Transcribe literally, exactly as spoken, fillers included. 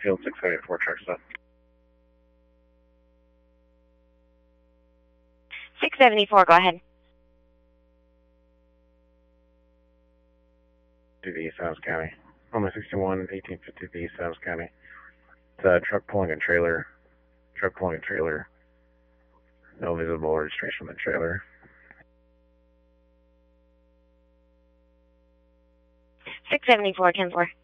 Field six seventy-four, truck stop. six seventy-four, go ahead. To the East Adams County. Home sixty-one, eighteen fifty, the East Adams County. It's a truck pulling a trailer. Truck pulling a trailer. No visible registration on the trailer. six seventy-four, ten four.